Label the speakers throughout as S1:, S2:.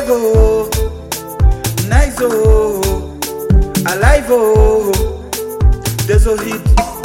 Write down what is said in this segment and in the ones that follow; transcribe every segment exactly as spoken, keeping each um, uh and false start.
S1: oh, nice oh, alive oh, there's a hit.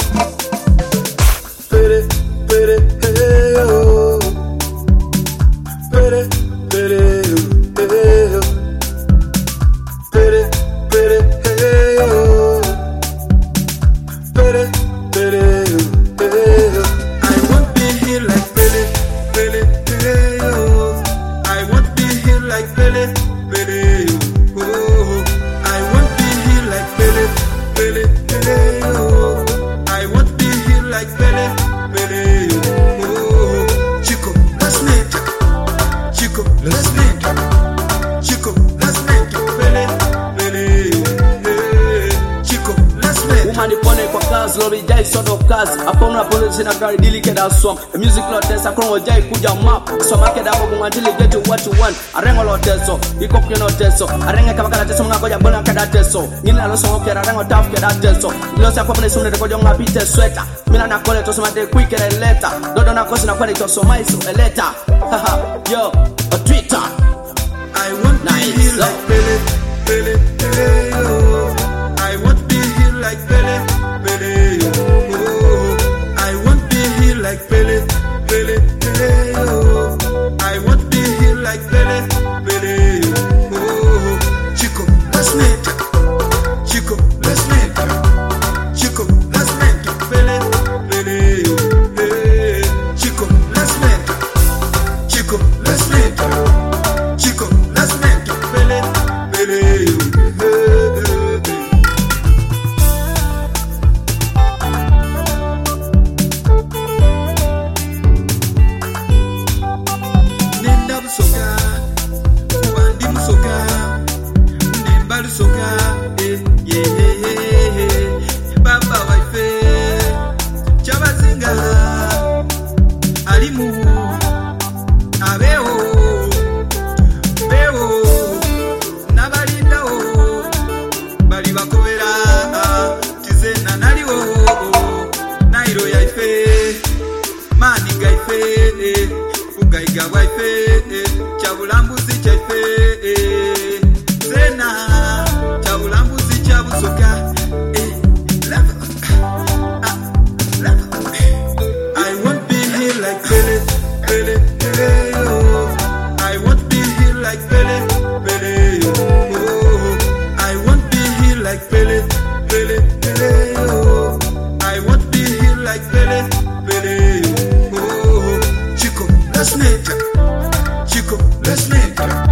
S1: Pere, pere, hey oh, pere, pere, hey oh, pere, pere, hey oh, pere, pere, hey oh. I won't be here like Pele, Pele, hey oh. I won't be here like Pele, Pele, oh. I won't be here like Pele, Pele, hey oh. I won't be here like Pele, Pele, oh. Chico, let's make it. Chico, let's make it. Chico, let's make it. Pele, Pele, hey. Chico, let's make it.
S2: Woman ipone kwa kazi, lori jai sodo kazi. Apona police na gari dili keda swam. The music lot dance akrongo jai kuja map. So makeda kwa kumandili get to what you want. Arengo lo teso, iko kino teso. Arenge kama kala teso mga koja bona kada teso. Ngine aloso ngokera arengo taf keda teso. Losi akwa pene sumne teko jonga pite sweta. Mina na kole toso mate quick and letter. Dodo na kosi na kwele toso maiso a letter. Haha, yo, a Twitter.
S1: I won't be
S2: Nice.
S1: here like Pele, Pele, Pele, oh. I won't be here like Pele, Pele, oh. I won't be here like Pele, Pele, Pele, oh. I won't be here like Pele, Pele, oh. Chico, let's make it. Chico, let's make it. Chico, let's make it. Pele, Pele, hey. Chico, let's make it. Chico, let's make it. Chico, let's make it. Pele, Pele, hey, hey, hey. Nenda busoga, kubandi musoga, nemba lusoga, eh, yeah, yeah, yeah, yeah. Baba waife, chabazinga, alimu, abeo, beo, nabalindao, bali bakobera, tizena naliwo, nairo yaife, mani gaife, ugaiga waife, chabulambuzi chaife, zena, chabulambuzi chabusoka, eh, love, ah, love. I won't be here like Pele, Pele, Pele, oh. I won't be here like Pele, Pele, oh. I won't be here like Pele, Pele, Pele, oh. I won't be here like Pele, Pele, oh. Chico, let's make it. Chico, let's make it.